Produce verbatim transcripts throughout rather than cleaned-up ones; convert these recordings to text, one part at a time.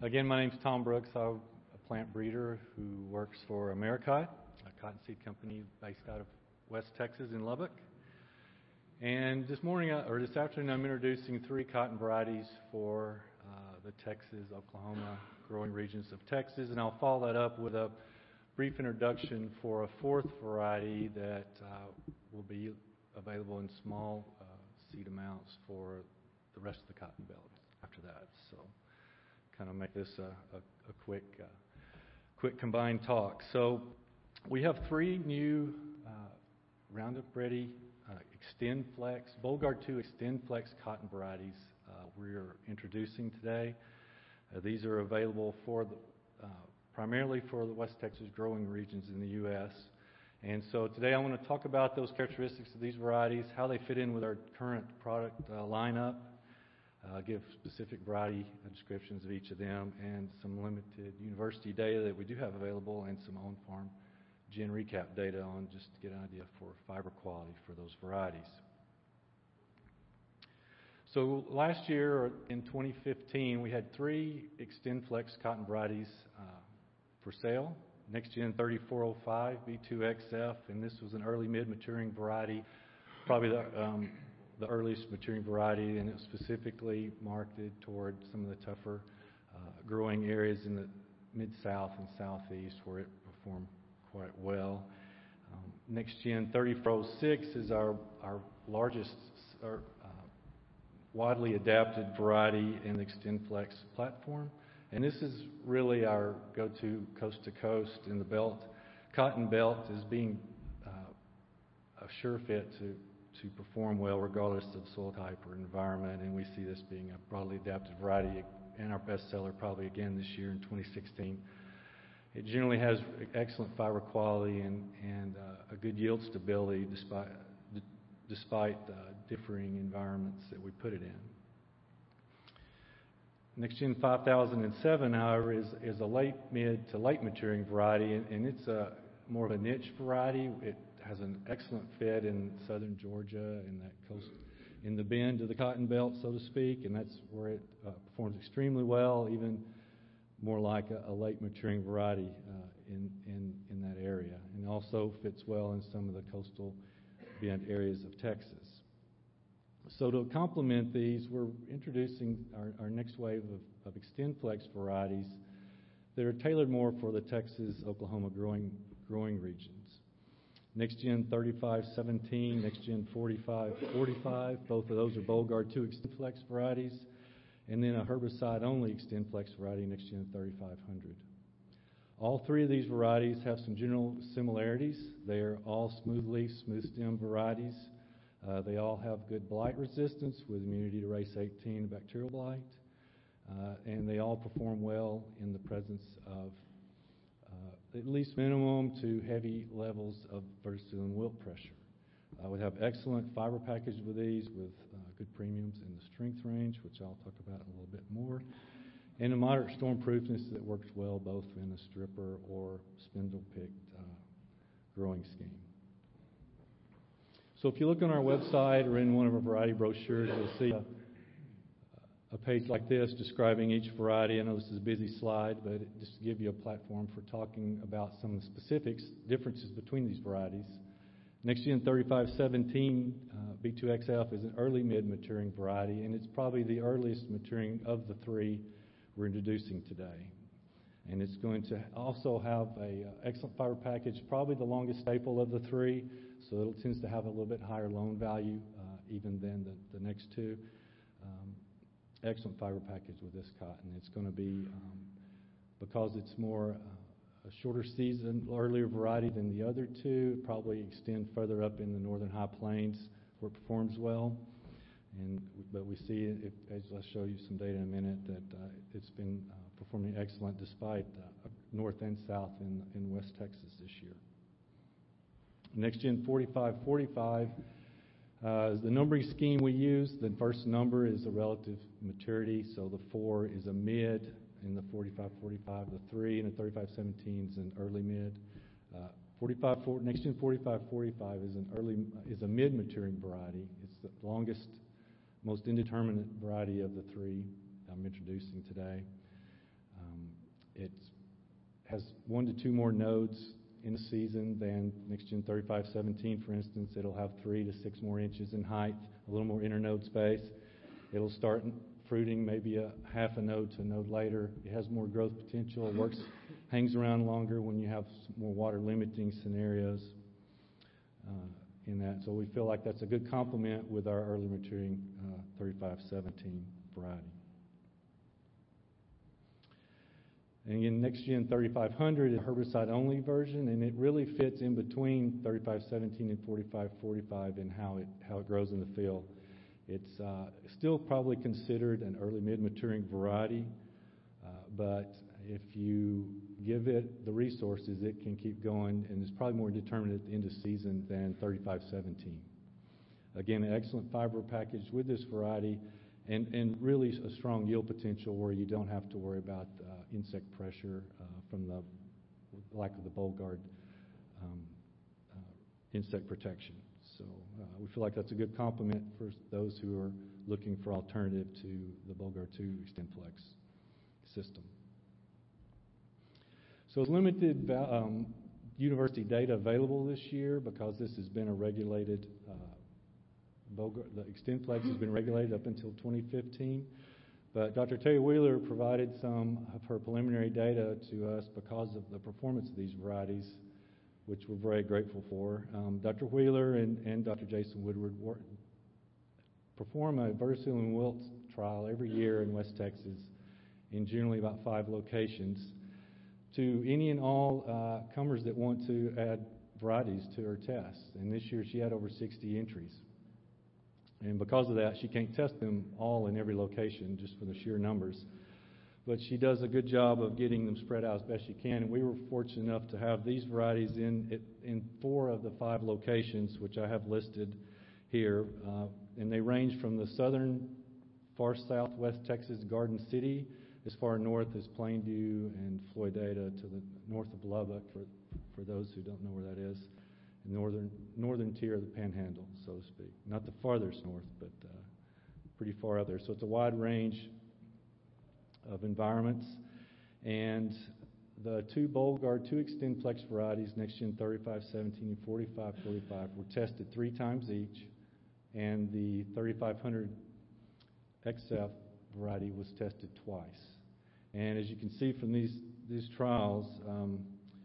Again, my name's Tom Brooks. I'm a plant breeder who works for Americot, a cottonseed company based out of West Texas in Lubbock. And this morning, or this afternoon, I'm introducing three cotton varieties for uh, the Texas, Oklahoma growing regions of Texas, and I'll follow that up with a brief introduction for a fourth variety that uh, will be available in small uh, seed amounts for the rest of the cotton belt after that. So, kind of make this a, a, a quick, uh, quick combined talk. So, we have three new uh, Roundup Ready uh, XtendFlex, Bollgard two XtendFlex cotton varieties uh, we're introducing today. Uh, these are available for the uh, primarily for the West Texas growing regions in the U S And so today I want to talk about those characteristics of these varieties, how they fit in with our current product uh, lineup, uh, give specific variety descriptions of each of them, and some limited university data that we do have available, and some on-farm gen recap data on just to get an idea for fiber quality for those varieties. So last year, in twenty fifteen, we had three XtendFlex cotton varieties uh, for sale. NextGen thirty-four oh five, B two X F, and this was an early mid-maturing variety, probably the, um, the earliest maturing variety, and it was specifically marketed toward some of the tougher uh, growing areas in the mid-south and southeast where it performed quite well. Um, NextGen thirty-four oh six is our, our largest our, uh, widely adapted variety in the XtendFlex platform. And this is really our go-to coast-to-coast in the belt. Cotton belt is being uh, a sure fit to, to perform well regardless of soil type or environment, and we see this being a broadly adapted variety and our bestseller probably again this year in twenty sixteen. It generally has excellent fiber quality and, and uh, a good yield stability despite, d- despite uh, differing environments that we put it in. NextGen five thousand seven, however, is, is a late mid to late maturing variety, and, and it's a more of a niche variety. It has an excellent fit in southern Georgia, in that coast, in the bend of the cotton belt, so to speak, and that's where it uh, performs extremely well, even more like a, a late maturing variety uh, in, in, in that area, and also fits well in some of the coastal bend areas of Texas. So to complement these, we're introducing our, our next wave of, of XtendFlex varieties that are tailored more for the Texas, Oklahoma growing growing regions. NextGen thirty-five seventeen, NextGen forty-five forty-five, both of those are Bollgard two XtendFlex varieties, and then a herbicide-only XtendFlex variety, NextGen thirty-five hundred. All three of these varieties have some general similarities. They are all smooth-leaf, smooth-stem varieties. Uh, they all have good blight resistance with immunity to race eighteen bacterial blight, uh, and they all perform well in the presence of uh, at least minimum to heavy levels of verticillium wilt pressure. Uh, we have excellent fiber package with these with uh, good premiums in the strength range, which I'll talk about a little bit more, and a moderate storm proofness that works well both in a stripper or spindle-picked uh, growing scheme. So if you look on our website or in one of our variety brochures, you'll see a, a page like this describing each variety. I know this is a busy slide, but it just to give you a platform for talking about some of the specifics, differences between these varieties. NextGen thirty-five seventeen uh, B two X F is an early mid-maturing variety, and it's probably the earliest maturing of the three we're introducing today. And it's going to also have an uh, excellent fiber package, probably the longest staple of the three, so it tends to have a little bit higher loan value uh, even than the, the next two. Um, excellent fiber package with this cotton. It's going to be, um, because it's more uh, a shorter season, earlier variety than the other two, probably extend further up in the northern high plains where it performs well. And but we see, if, as I'll show you some data in a minute, that uh, it's been uh, performing excellent despite uh, north and south in, in West Texas this year. NextGen forty-five forty-five uh, is the numbering scheme we use. The first number is a relative maturity, so the four is a mid in the forty-five forty-five, the three and the thirty-five seventeen is an early mid. Uh, forty-five, NextGen forty-five forty-five is an early is a mid-maturing variety. It's the longest, most indeterminate variety of the three I'm introducing today. Uh, it has one to two more nodes in the season than NextGen thirty-five seventeen, for instance. It'll have three to six more inches in height, a little more internode space. It'll start fruiting maybe a half a node to a node later. It has more growth potential. It works, hangs around longer when you have more water limiting scenarios uh, in that. So we feel like that's a good complement with our early maturing uh, thirty-five seventeen variety. And again, NextGen thirty-five hundred is a herbicide-only version, and it really fits in between thirty-five seventeen and forty-five forty-five in how it how it grows in the field. It's uh, still probably considered an early mid-maturing variety, uh, but if you give it the resources, it can keep going, and it's probably more determined at the end of season than thirty-five seventeen. Again, an excellent fiber package with this variety, and, and really a strong yield potential where you don't have to worry about uh, insect pressure uh, from the lack of the Bollgard um, uh, insect protection. So uh, we feel like that's a good complement for those who are looking for alternative to the Bollgard two XtendFlex system. So it's limited um, university data available this year because this has been a regulated, uh, Bollgard, the XtendFlex has been regulated up until twenty fifteen. But Doctor Terry Wheeler provided some of her preliminary data to us because of the performance of these varieties, which we're very grateful for. Um, Doctor Wheeler and, and Doctor Jason Woodward work, perform a verticillium wilt trial every year in West Texas in generally about five locations to any and all uh, comers that want to add varieties to her test. And this year she had over sixty entries. And because of that, she can't test them all in every location just for the sheer numbers. But she does a good job of getting them spread out as best she can. And we were fortunate enough to have these varieties in in four of the five locations, which I have listed here. Uh, and they range from the southern, far southwest Texas Garden City, as far north as Plainview and Floydada, to the north of Lubbock, for, for those who don't know where that is. Northern northern tier of the Panhandle, so to speak. Not the farthest north, but uh, pretty far out there. So it's a wide range of environments. And the two Bollgard, two XtendFlex varieties, NextGen thirty-five seventeen and forty-five forty-five, were tested three times each, and the thirty-five hundred X F variety was tested twice. And as you can see from these, these trials, um,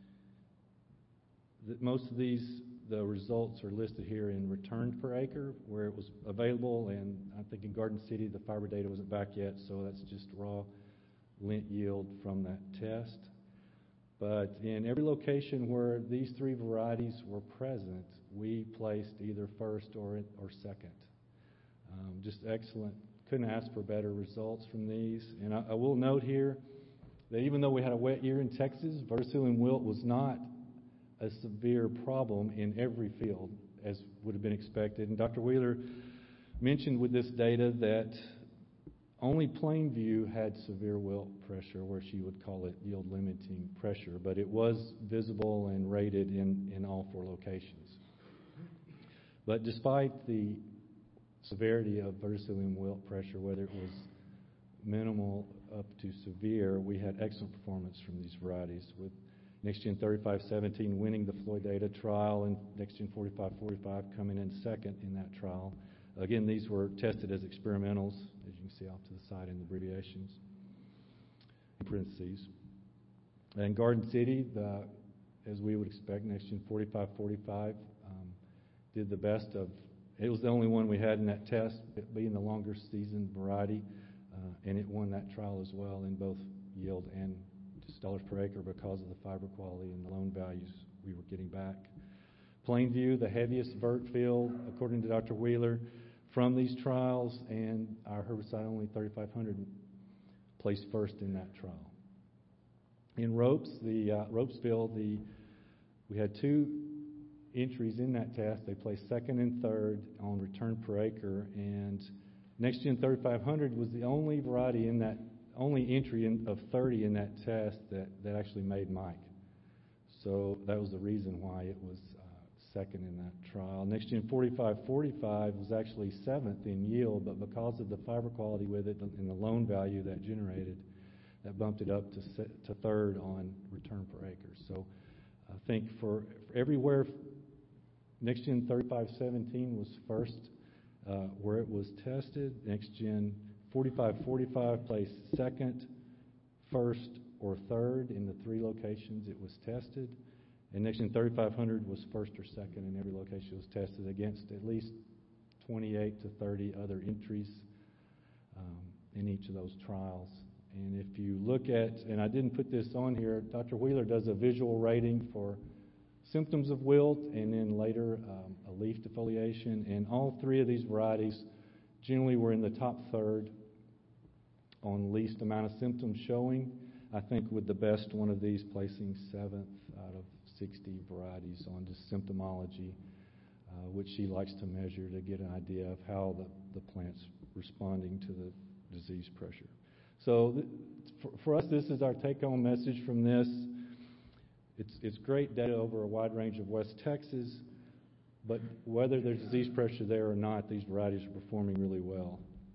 that most of these, the results are listed here in return per acre, where it was available, and I think in Garden City the fiber data wasn't back yet, so that's just raw lint yield from that test. But in every location where these three varieties were present, we placed either first or, or second. Um, just excellent. Couldn't ask for better results from these. And I, I will note here that even though we had a wet year in Texas, verticillium wilt was not a severe problem in every field, as would have been expected. And Doctor Wheeler mentioned with this data that only Plainview had severe wilt pressure, where she would call it yield limiting pressure, but it was visible and rated in, in all four locations. But despite the severity of verticillium wilt pressure, whether it was minimal up to severe, we had excellent performance from these varieties, with NextGen thirty-five seventeen winning the Floydada trial and NextGen forty-five forty-five coming in second in that trial. Again, these were tested as experimentals, as you can see off to the side in the abbreviations, in parentheses. And Garden City, the, as we would expect, NextGen forty-five forty-five um, did the best of, it was the only one we had in that test, it being the longer season variety, uh, and it won that trial as well in both yield and dollars per acre because of the fiber quality and the loan values we were getting back. Plainview, the heaviest vert field, according to Doctor Wheeler, from these trials, and our herbicide-only thirty-five hundred placed first in that trial. In Ropes, the uh, Ropesville, the we had two entries in that test. They placed second and third on return per acre, and NextGen thirty-five hundred was the only variety in that only entry in, of thirty in that test that, that actually made Mike. So that was the reason why it was uh, second in that trial. NextGen forty-five forty-five was actually seventh in yield, but because of the fiber quality with it and the loan value that generated, that bumped it up to se- to third on return per acre. So I think for, for everywhere, NextGen thirty-five seventeen was first uh, where it was tested. NextGen forty-five forty-five placed second, first, or third in the three locations it was tested. And NextGen thirty-five hundred was first or second in every location it was tested against at least twenty-eight to thirty other entries um, in each of those trials. And if you look at, and I didn't put this on here, Doctor Wheeler does a visual rating for symptoms of wilt and then later um, a leaf defoliation. And all three of these varieties generally were in the top third on least amount of symptoms showing. I think with the best one of these placing seventh out of sixty varieties on just symptomology, uh, which she likes to measure to get an idea of how the, the plant's responding to the disease pressure. So th- for, for us, this is our take-home message from this. It's, it's great data over a wide range of West Texas, but whether there's disease pressure there or not, these varieties are performing really well.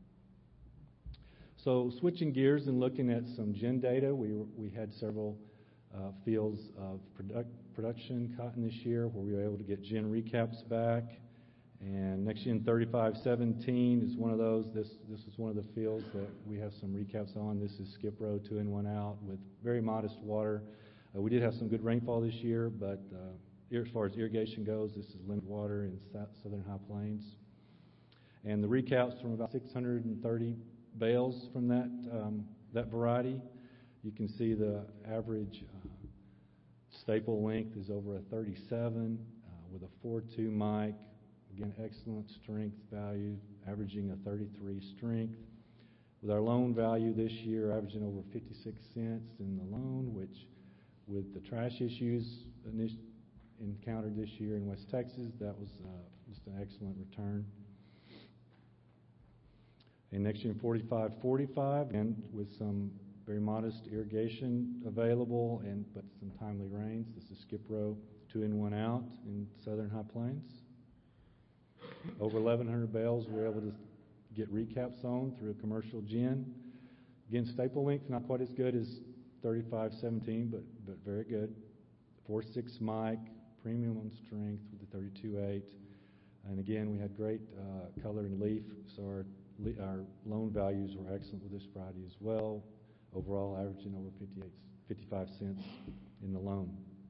So switching gears and looking at some gen data, we, we had several uh, fields of product, production cotton this year where we were able to get gen recaps back. And NextGen thirty-five seventeen is one of those. This this is one of the fields that we have some recaps on. This is skip row, two in, one out, with very modest water. Uh, we did have some good rainfall this year, but uh, as far as irrigation goes, this is limited water in south, southern high plains. And the recaps from about six hundred thirty bales from that um, that variety. You can see the average uh, staple length is over a thirty-seven uh, with a four two mic. Again, excellent strength value, averaging a thirty-three strength. With our loan value this year averaging over fifty-six cents in the loan, which with the trash issues encountered this year in West Texas, that was uh, just an excellent return. And NextGen forty-five forty-five, and with some very modest irrigation available, and but some timely rains. This is skip row, two in, one out in southern high plains. Over eleven hundred bales we were able to get recaps on through a commercial gin. Again, staple length not quite as good as thirty-five seventeen, but but very good. four six mic, premium on strength with the thirty-two eight. And again, we had great uh, color and leaf, so our our loan values were excellent with this variety as well. Overall, averaging over fifty-eight, fifty-five cents in the loan.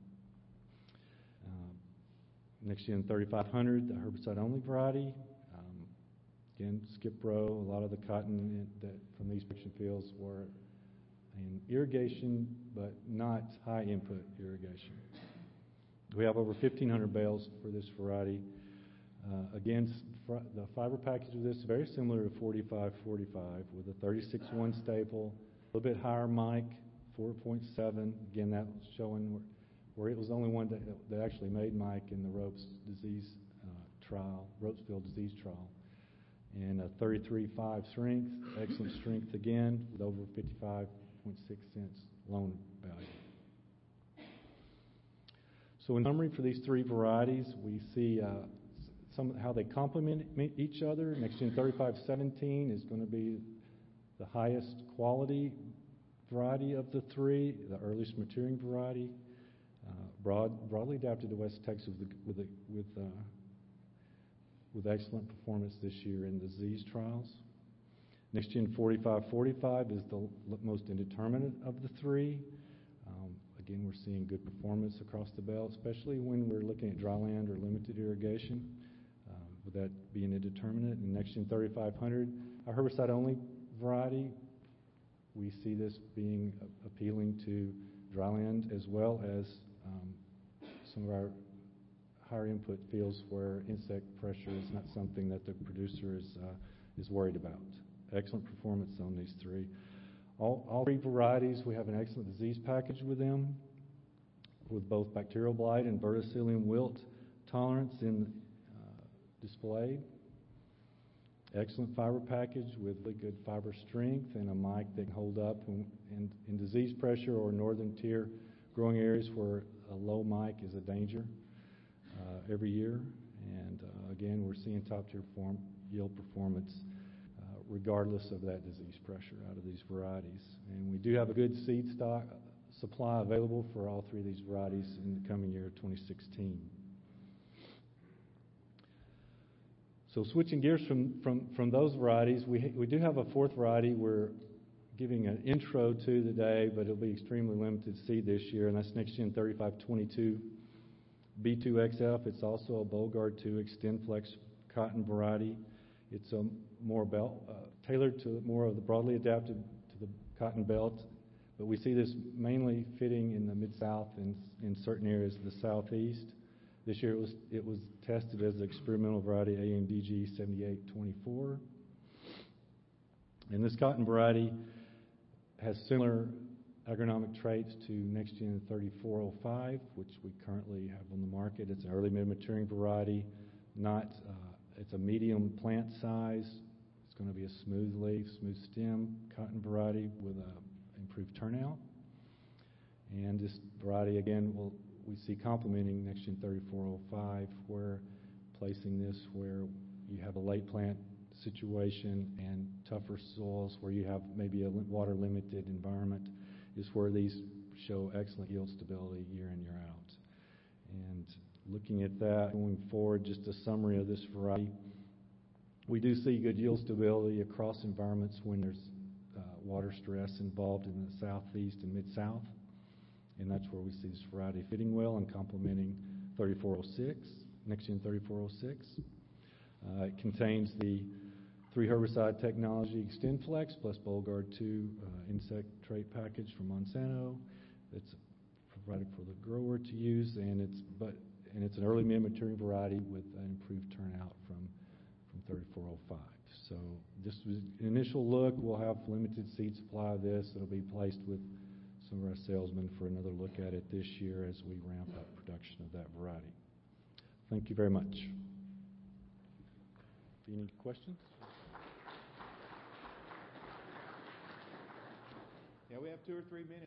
NextGen thirty-five hundred, the herbicide-only variety. Um, again, skip row. A lot of the cotton in, that from these production fields were in irrigation, but not high-input irrigation. We have over fifteen hundred bales for this variety. Uh, again, fr- the fiber package of this is very similar to forty-five forty-five with a thirty-six one staple, a little bit higher mic, four point seven. Again, that was showing where where it was the only one that, that actually made Mike in the ropes disease uh, trial, ropes-field disease trial. And a thirty-three five strength, excellent strength again, with over fifty-five point six cents loan value. So in summary for these three varieties, we see uh, some how they complement each other. NextGen thirty-five seventeen is going to be the highest quality variety of the three, the earliest maturing variety. Uh, broad, broadly adapted to West Texas with, the, with, the, with, uh, with excellent performance this year in the disease trials. NextGen forty-five forty-five is the l- most indeterminate of the three. Um, again, we're seeing good performance across the belt, especially when we're looking at dry land or limited irrigation, uh, with that being indeterminate. And NextGen thirty-five hundred, our herbicide-only variety, we see this being uh, appealing to dry land as well as um, some of our higher input fields where insect pressure is not something that the producer is uh, is worried about. Excellent performance on these three. All, all three varieties, we have an excellent disease package with them, with both bacterial blight and verticillium wilt tolerance in uh, displayed. Excellent fiber package with really good fiber strength and a mic that can hold up in, in, in disease pressure or northern tier growing areas where a low mic is a danger uh, every year. And uh, again, we're seeing top tier form, yield performance uh, regardless of that disease pressure out of these varieties. And we do have a good seed stock supply available for all three of these varieties in the coming year, twenty sixteen. So switching gears from, from, from those varieties, we, we do have a fourth variety we're giving an intro to today, but it'll be extremely limited seed this year, and that's NextGen thirty-five twenty-two B two X F. It's also a Bollgard two XtendFlex cotton variety. It's a more belt, uh, tailored to more of the broadly adapted to the cotton belt, but we see this mainly fitting in the Mid-South and in certain areas of the Southeast. This year it was, it was tested as an experimental variety, A M D G seventy-eight twenty-four. And this cotton variety has similar agronomic traits to NextGen thirty-four oh five, which we currently have on the market. It's an early mid-maturing variety, not, uh, it's a medium plant size. It's going to be a smooth leaf, smooth stem cotton variety with uh, improved turnout. And this variety, again, will we see complementing NextGen thirty-four oh five, where placing this where you have a late plant situation and tougher soils where you have maybe a water limited environment is where these show excellent yield stability year in, year out. And looking at that going forward, just a summary of this variety. We do see good yield stability across environments when there's uh, water stress involved in the southeast and mid-south. And that's where we see this variety fitting well and complementing thirty-four oh six, NextGen thirty-four oh six. Uh, it contains the three herbicide technology XtendFlex plus Bollgard two uh, insect trait package from Monsanto. It's provided for the grower to use, and it's but and it's an early mid-maturing variety with an improved turnout from from thirty-four oh five. So this was an initial look. We'll have limited seed supply of this. It'll be placed with some of our salesmen for another look at it this year as we ramp up production of that variety. Thank you very much. Any questions? Yeah, we have two or three minutes.